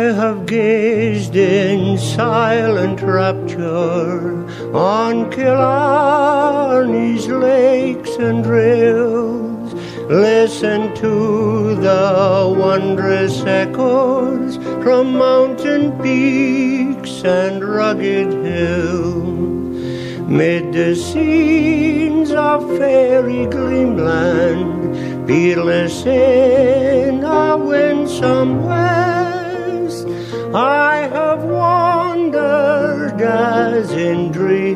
have gazed in silent rapture on Killarney's lakes and rills, listened to the wondrous echoes from mountain peaks and rugged hills, mid the scenes of fairy gleamland, peerless in a winsome west. I have wandered as in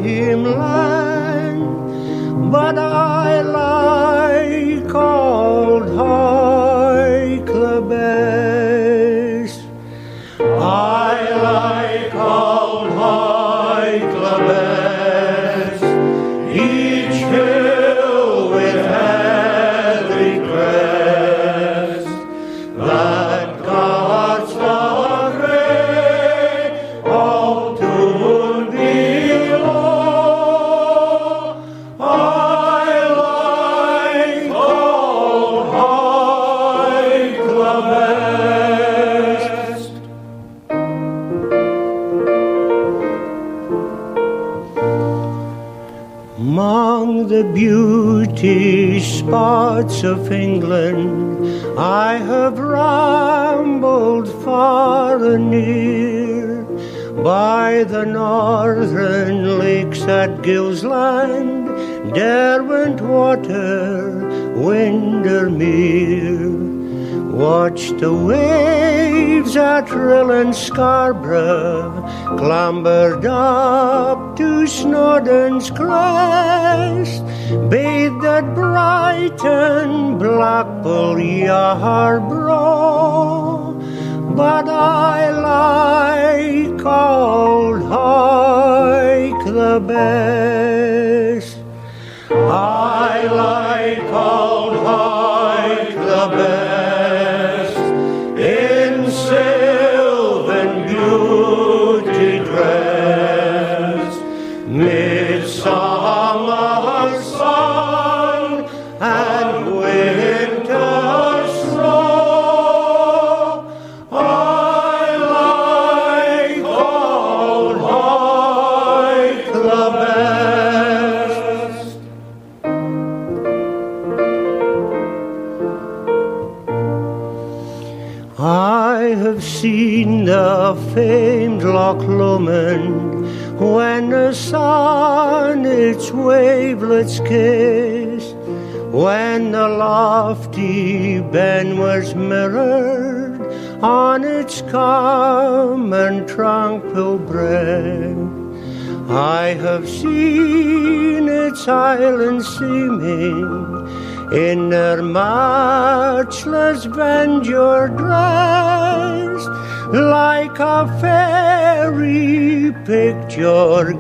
dreamland, but I like old Hawick the best. I like old Hawick the best. Each hill with heathery crest that guards the grey old Doon below. I like old Hawick the best. Among the beauty spots of England, I have rambled far and near, by the northern lakes at Gilsland, Derwentwater, Windermere. Watch the waves at Rill and Scarborough, clambered up to Snowdon's crest, bathed at Brighton, Blackpool, Yarborough. But I like old Hawick the best. I like old Hawick the best, in sylvan beauty dressed, midsummer sun and winter snow. I like old Hawick the best. I have seen the famed Loch Lomond when the sun its wavelets kissed, when the lofty Ben was mirrored on its calm and tranquil breast. I have seen its islands seeming in their matchless verdure dressed, like a fairy picture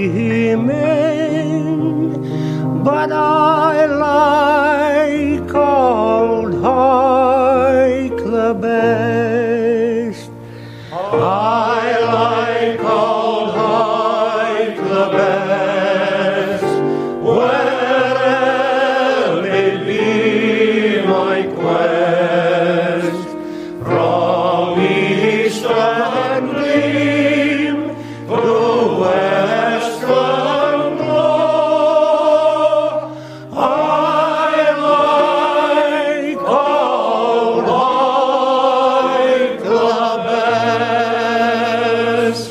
gleaming. But I like old Hawick the best. I like old Hawick the best, where'er may be my quest, from eastern gleam to western glow. I like old Hawick the best.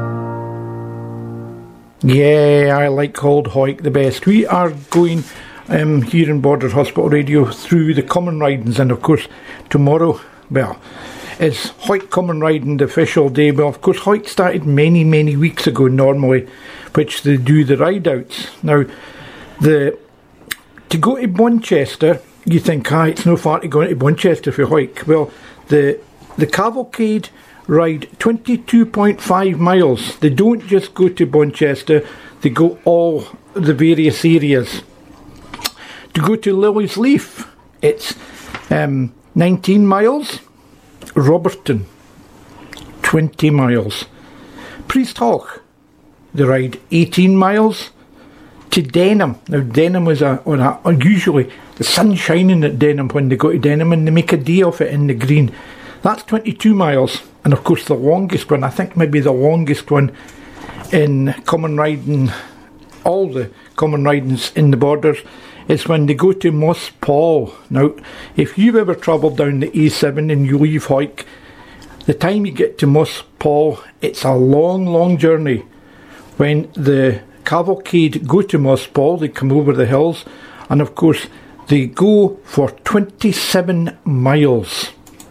Yeah, I like old Hawick the best. We are going here in Borders Hospital Radio through the common ridings, and of course tomorrow, well, is Hawick Common Riding the official day. Well, of course Hawick started many weeks ago normally, which they do the ride outs. Now to go to Bonchester, you think it's no far to go to Bonchester for Hawick. Well, the cavalcade ride 22.5 miles. They don't just go to Bonchester, they go all the various areas. To go to Lily's Leaf, it's 19 miles. Roberton, 20 miles. Priest Hall, they ride 18 miles. To Denham. Now Denham was usually the sun's shining at Denham when they go to Denham, and they make a day of it in the green. That's 22 miles. And of course the longest one, I think maybe the longest one in common riding, all the common ridings in the Borders, is when they go to Moss Paul. Now, if you've ever travelled down the A7 and you leave Hawick, the time you get to Moss Paul, it's a long, long journey. When the cavalcade go to Moss Paul, they come over the hills, and of course they go for 27 miles.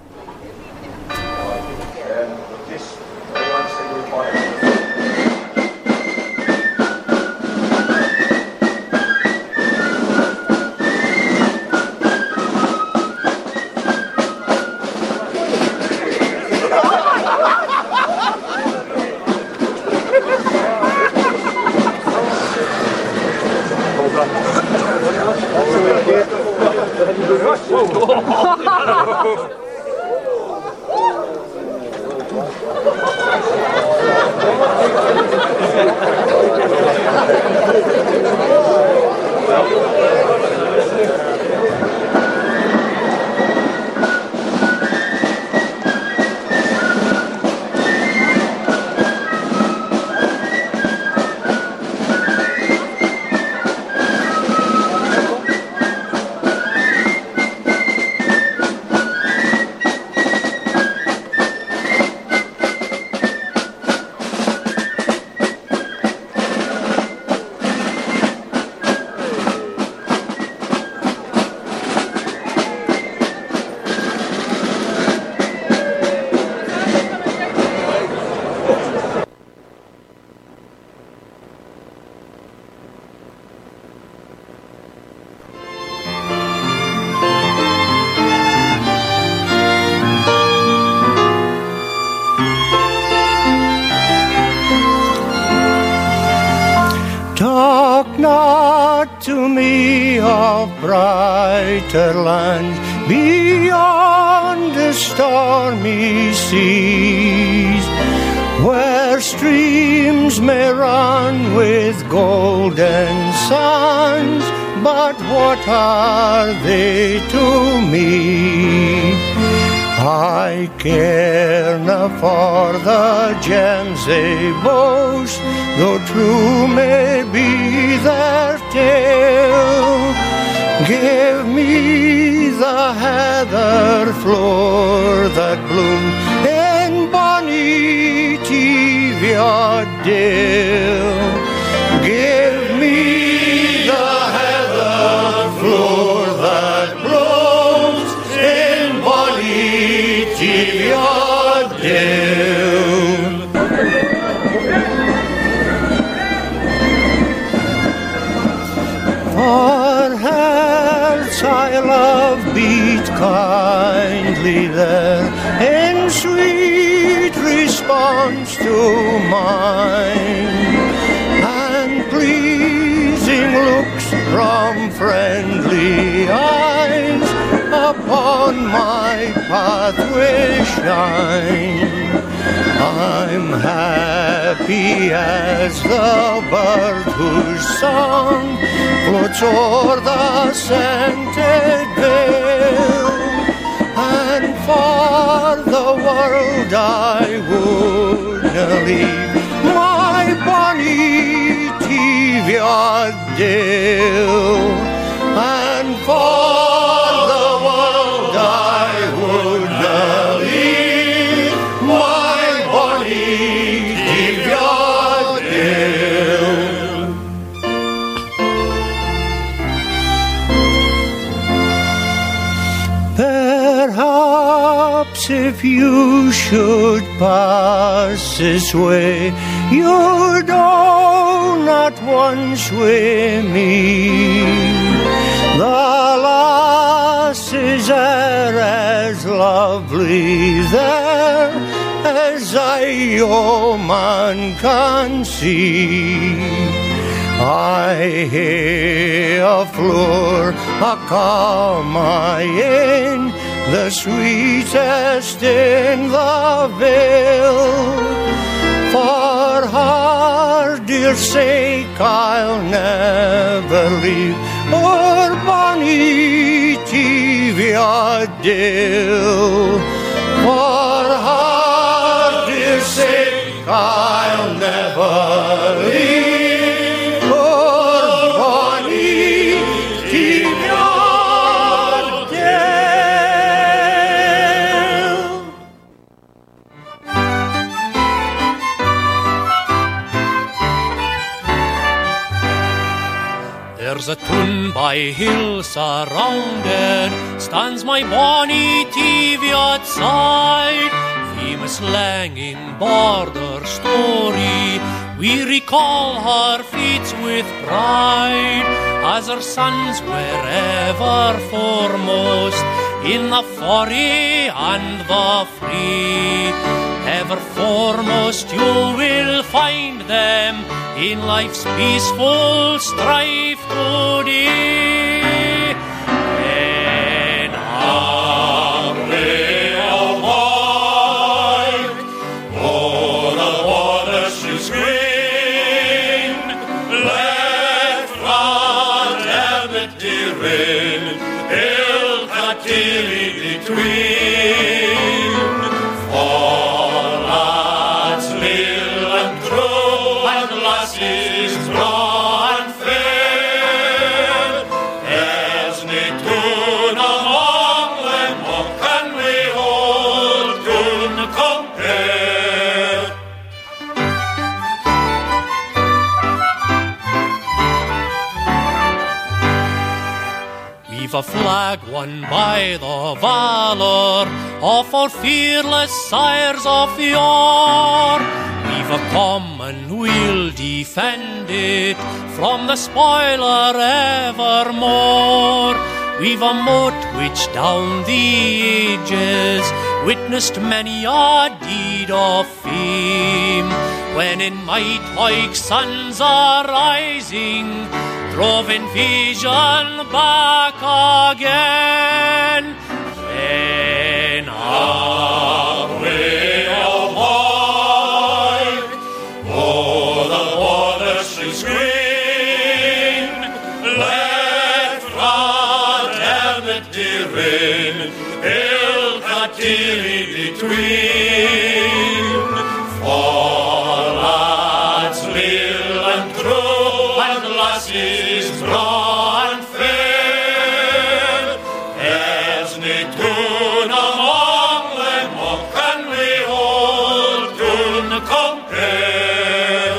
Talk not to me of brighter lands beyond the stormy seas, where streams may run with golden sands, but what are they to me? I care not for the gems they boast, though true may be their tale. Give me the heather flower that bloomed in bonny Teviotdale. Give me the heather flower that blooms in bonny Teviotdale. For hearts I love beat kindly there, in sweet response to mine, and pleasing looks from friendly eyes upon my pathway shine. I'm happy as the bird whose song floats o'er the scented vale, and for the world I would leave my bonny Teviotdale, and for the world I would leave my bonny Teviotdale. Perhaps if you should pass this way, you'd not once with me. The lasses are as lovely there as I, oh man, can see. I hear a floor, a carmine in the sweetest in the vale. For her dear sake I'll never leave our bonny Teviotdale. For her I'll never leave for Bonnie Teviotdale. There's a tun by hill surrounded, stands my bonny Teviot side. Famous Langing border story, we recall her feats with pride, as her sons were ever foremost in the foray and the free. Ever foremost you will find them in life's peaceful strife today. And away ahoy, o'er the water she's green, left front helmet dearin, ill-cattilly between. For lads lill and true, and lassies braw and fair, there's nae tune among them, or can we hold tune compare? We've a flag won by the valour of our fearless sires of yore. We've a commonweal defended from the spoiler evermore. We've a moat which down the ages witnessed many a deed of fame, when in might like suns are rising, drove invasion back again. Then away ahoy, o'er the water she's green, left front helmet dearin, ill-cattilly between. For lads lill and true, and lassies braw and fair, there's nae tune among them, or can we hold tune compare?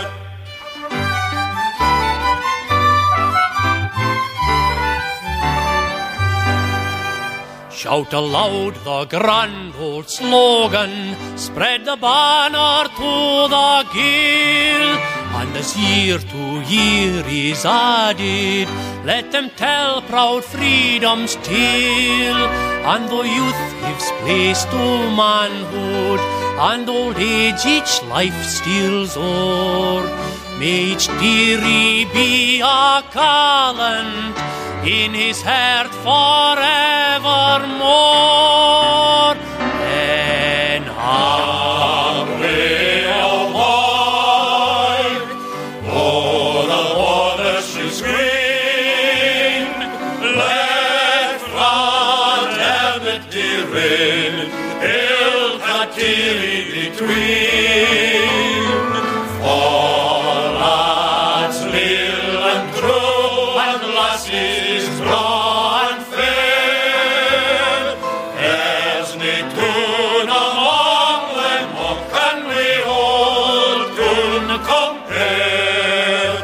Shout aloud the grand old slogan, spread the banner to the gale, and as year to year is added, let them tell proud freedom's tale. And though youth gives place to manhood, and old age each life steals o'er, may each dearie be a callant in his heart forevermore. And away ahoy, o'er the water she's green, left front helmet dearin, ill-cattilly between. For lads lill and true, and lassies braw and fair, there's nae tune among them, or can we hold tune compare?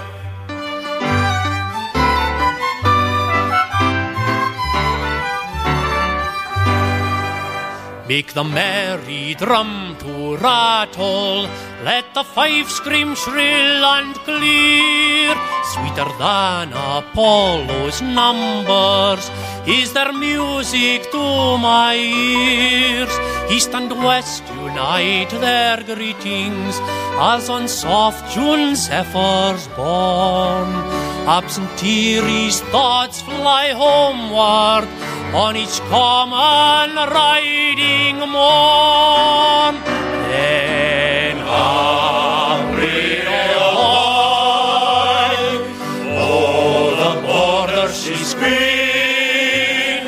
Make the merry drum to rattle, let the fife scream shrill and clear. Sweeter than Apollo's numbers is their music to my ears. East and west unite their greetings, as on soft June zephyrs born. Absentee's thoughts fly homeward on each common riding morn. Then away ahoy, o'er the border she's green,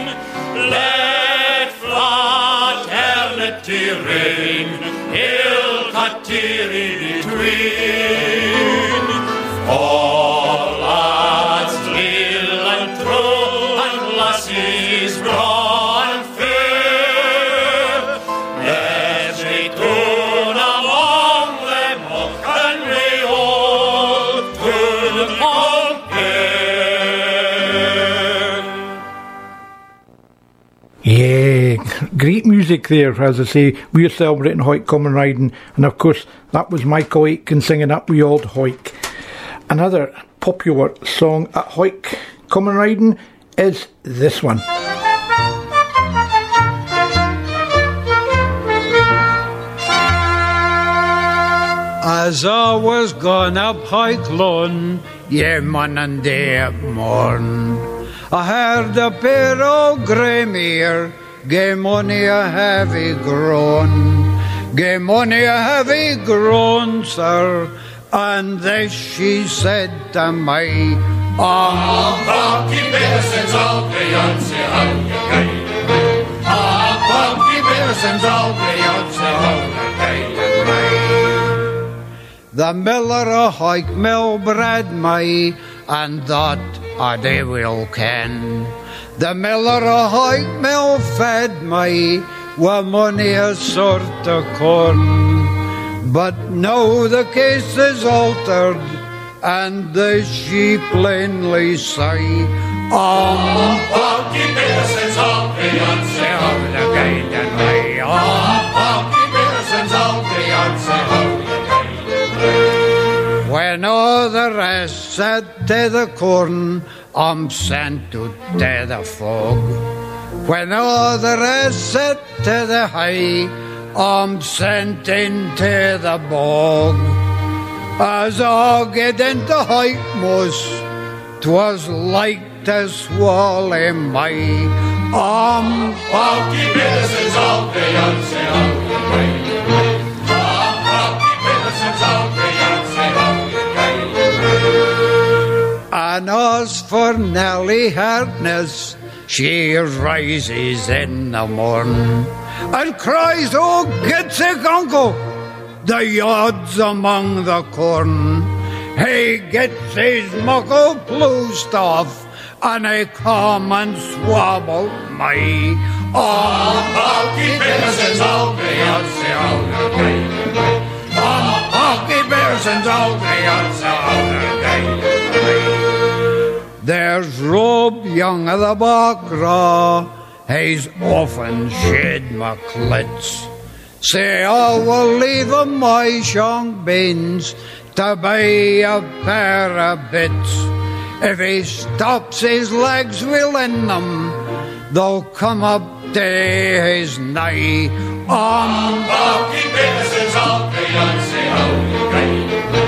let flat helmet dearin, ill-cut teary between. All lads lill and true, and lassies braw and fair. Let's return among them all, and we all to the compare. Yeah, great music there, as I say. We're celebrating Hoyt Common Riding, and of course that was Michael Aitken singing Up We Old Hoyt. Another popular song at Hoyt Common Riding is this one. As I was gone up Hoyt Lawn, yeah, man and day at morn, I heard a pair of grey mare, gae money a heavy groan, gae money a heavy groan, sir, and this she said to me, Funky Pearson's all Beyonce, how you guide. Funky Pearson's all Beyonce, how you guide. the miller a Hoyt Mill bred me, and that a they will ken. The miller a Hoyt Mill fed me, with money a sort of corn. But now the case is altered, and the sheep plainly say, Funky Pearson's all Beyonce, how you guide and me. Funky Pearson's all Beyonce, how you guide. when all the rest said to the corn, I'm sent to the fog. When all the rest said to the hay, I'm sent into the bog. As I get into Hoytmoss, 'twas like to swallow me. Funky Pearson's all Beyonce, how you guide. Funky Pearson's all Beyonce, how you guide. And as for Nellie Hartness, she rises in the morn and cries, oh, get sick, uncle, the yard's among the corn. He gets his muckle blue stuff, and he come and swabble me. Funky Pearson's all Beyonce, how you guide. Funky Pearson's all Beyonce, how you guide. There's Rob Young of the Bacra, he's often shed my clits. Say I will leave him my shank beans to buy a pair of bits. If he stops his legs within them, they'll come up to his knee. Funky Pearson's all Beyonce, how you guide.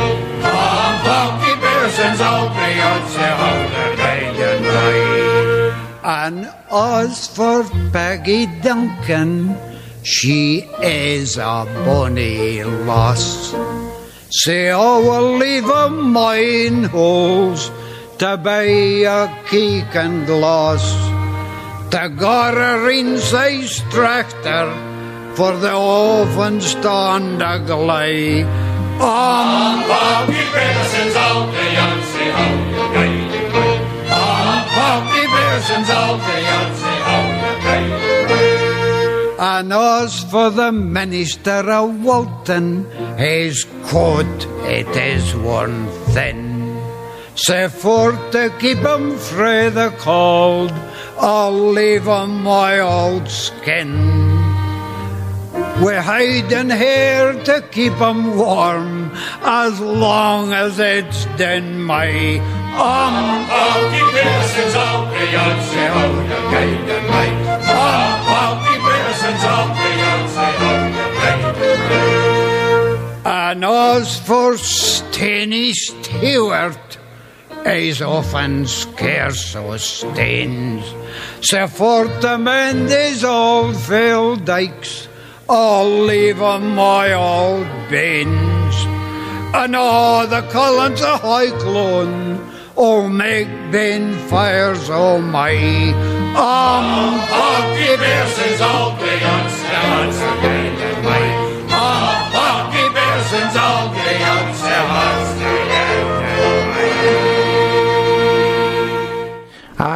Funky Pearson's all Beyonce, how you guide and ride. And as for Peggy Duncan, she is a bonny lass. Say I will leave her mine holes to buy a cake and glass, to gar her inside tractor for the oven stand a gley. Funky Pearson's all Beyonce, how you guide. Funky Pearson's all Beyonce, how you guide. And as for the minister of Walton, his coat it is worn thin. Say for to keep him frae the cold, I'll leave him my old skin. We hiding here to keep him warm, as long as it's in my Funky Pearson's all Beyonce, how you guide and ride. Funky Pearson's all Beyonce, how you guide and ride. And as for Steenie Stewart, he's often scarce o' stains. So for to mend his old field dikes, I'll leave him my old banes. And all the Collins of Highclone, oh, make bin fires, oh my. Funky Pearson's all Beyonce, how you guide and ride. Funky Pearson's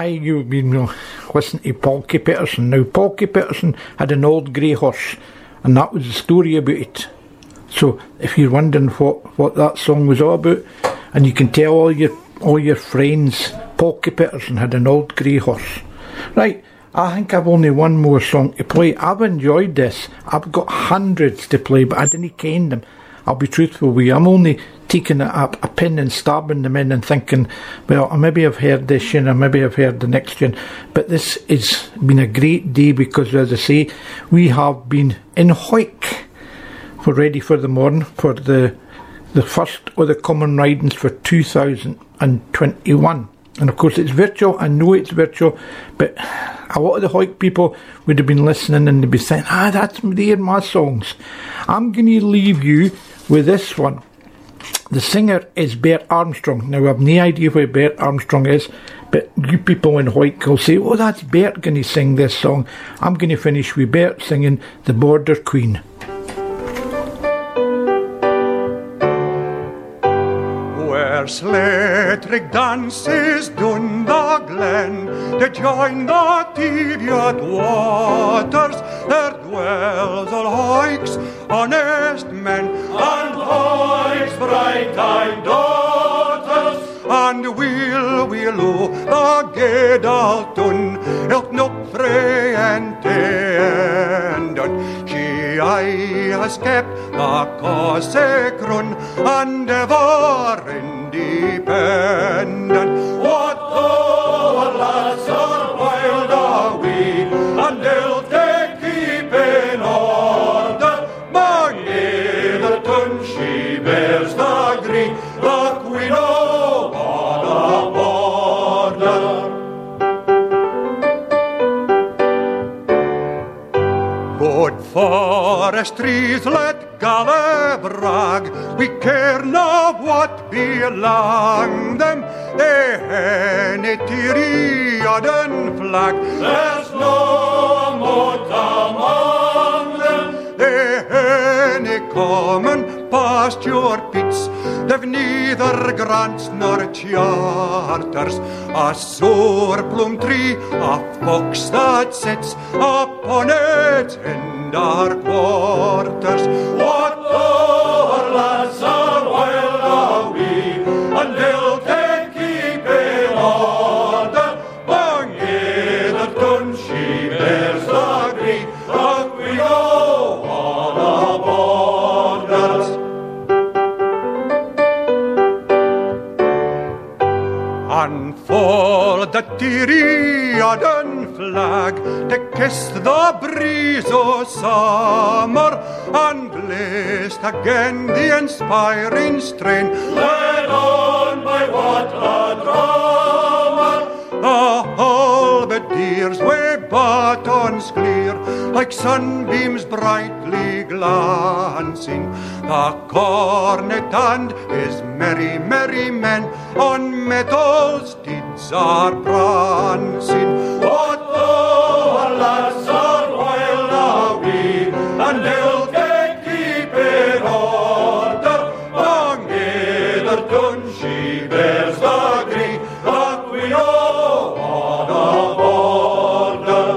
you've been listening to Polky Peterson. Now, Polky Peterson had an old grey horse, and that was the story about it. So, if you're wondering what that song was all about, and you can tell all your friends, Polky Peterson had an old grey horse. Right, I think I've only one more song to play. I've enjoyed this. I've got hundreds to play, but I didn't ken them. I'll be truthful with you. I'm only taking a pin and stabbing them in and thinking, well, maybe I've heard this tune, or maybe I've heard the next tune. But this has been a great day because, as I say, we have been in Hawick for Ready for the Morn for the first of the common ridings for 2021. And of course it's virtual. I know it's virtual, but a lot of the Hawick people would have been listening and they'd be saying, they're my songs. I'm going to leave you with this one. The singer is Bert Armstrong. Now, I have no idea where Bert Armstrong is, but you people in Hawick will say, oh, that's Bert going to sing this song. I'm going to finish with Bert singing The Border Queen. Where Slatterig dances down the glen to join the Teviot waters, there dwells all Hawick's honest men and Hawick's bright-eyed daughters. And we'll the Gedalton ilk not free and tendon. She has kept the Cossack-run and ever independent. What though our lads are wild away, and they'll take keep in order. But Netherton, she bears the green, the Queen of the border. Good forestries let Galabrag, we care not what belong them. They any Tyrian flag, there's no moat among them. They any common pasture pits, they've neither grants nor charters. A sour plum tree, a fox that sits upon it in dark waters. What though our lads are wild away, and they'll take keep in order. Bang Netherton, she bears the green, the Queen of the borders. And for the Tyrian flag to kiss the breeze of summer, and blessed again the inspiring strain led on by what a drummer. The halberdiers with batons clear, like sunbeams brightly glancing. The cornet and his merry, merry men on metal steeds are prancing. What though our lads are wild away, and they'll take keep in order. Bang Netherton, she bears the green, the Queen of the border.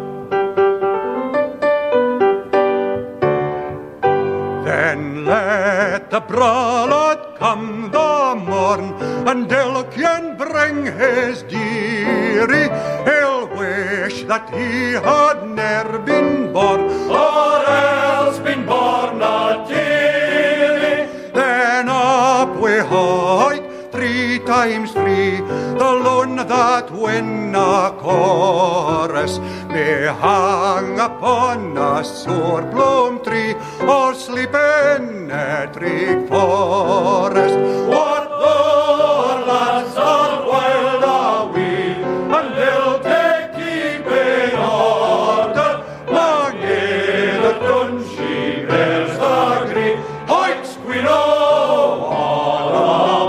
Then let the bralad come the morn, and Delkian bring his dearie. He'll wish that he had ne'er been born, or else been born a dearie. Then up we hike 3 times 3, the lone that win a chorus may hang upon a sour plum tree, or sleep in a tree forest. What though our lads are wild away, and they'll take keep in order. Bang Netherton, she bears the green, Hawick's Queen of the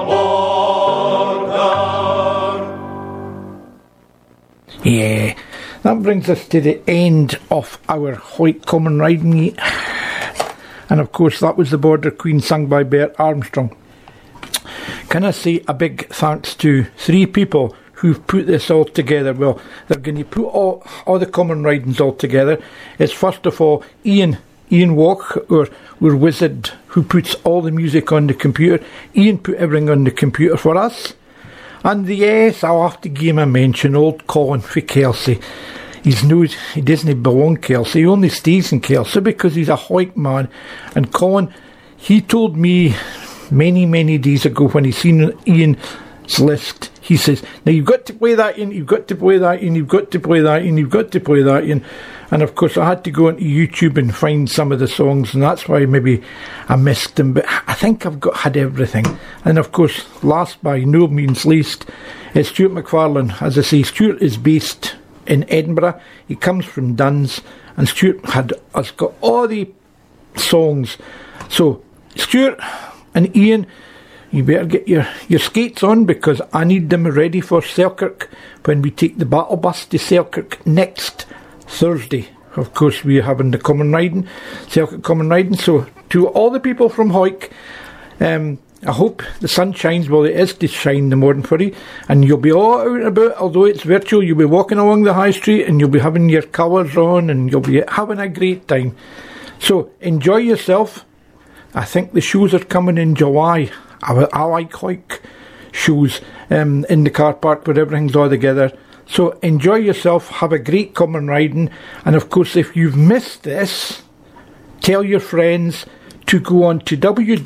border. Yeah, that brings us to the end of our Hawick Common Riding Meet. And of course that was The Border Queen sung by Bert Armstrong. Can I say a big thanks to 3 people who've put this all together. Well, they're going to put all the common ridings all together. It's first of all Ian Walk, our wizard who puts all the music on the computer. Ian put everything on the computer for us. And yes, I'll have to give him a mention, old Colin for Kelsey. He doesn't belong Kelsey, he only stays in Kelsey because he's a Hawick man. And Colin, he told me many days ago when he seen Ian's list, he says, now you've got to play that in, you've got to play that in, you've got to play that in, you've got to play that in. And of course I had to go into YouTube and find some of the songs, and that's why maybe I missed them, but I think I've had everything. And of course, last by no means least, is Stuart McFarlane. As I say, Stuart is based in Edinburgh. He comes from Duns, and Stuart has got all the songs. So Stuart and Ian, you better get your skates on, because I need them ready for Selkirk when we take the battle bus to Selkirk next Thursday. Of course, we're having the common riding, Selkirk common riding. So to all the people from Hawick, I hope the sun shines. Well, it is to shine the morning for you, and you'll be all out and about. Although it's virtual, you'll be walking along the high street and you'll be having your colours on and you'll be having a great time. So enjoy yourself. I think the shows are coming in July. I like Hawick shows in the car park where everything's all together. So enjoy yourself, have a great common riding, and of course if you've missed this, tell your friends to go on to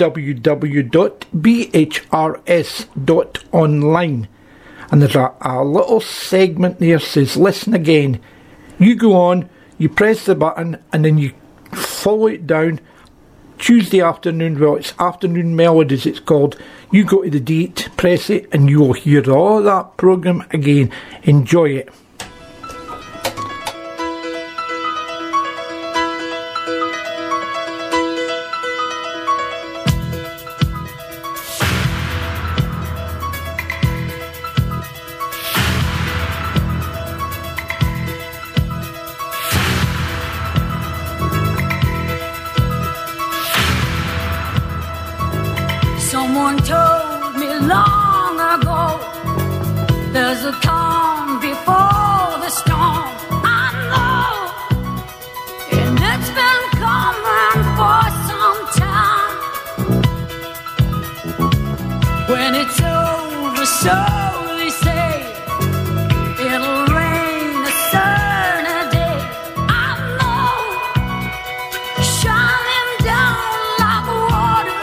www.bhrs.online, and there's a little segment there says listen again. You go on, you press the button, and then you follow it down. Tuesday afternoon, well, it's Afternoon Melodies it's called. You go to the date, press it, and you will hear all that programme again. Enjoy it. Someone told me long ago, there's a calm before the storm. I know, and it's been coming for some time. When it's over, so they say, it'll rain a certain day. I know, shining down like water.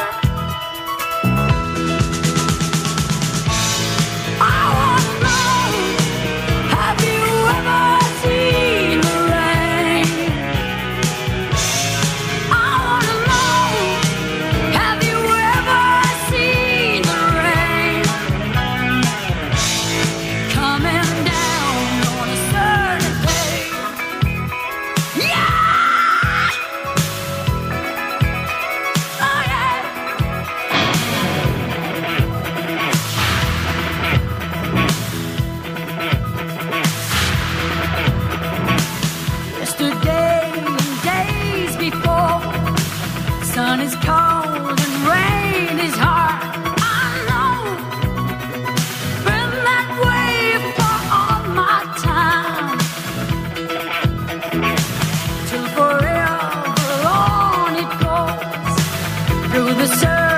Sun is cold and rain is hard. I know, been that way for all my time. Till forever on it goes through the surface.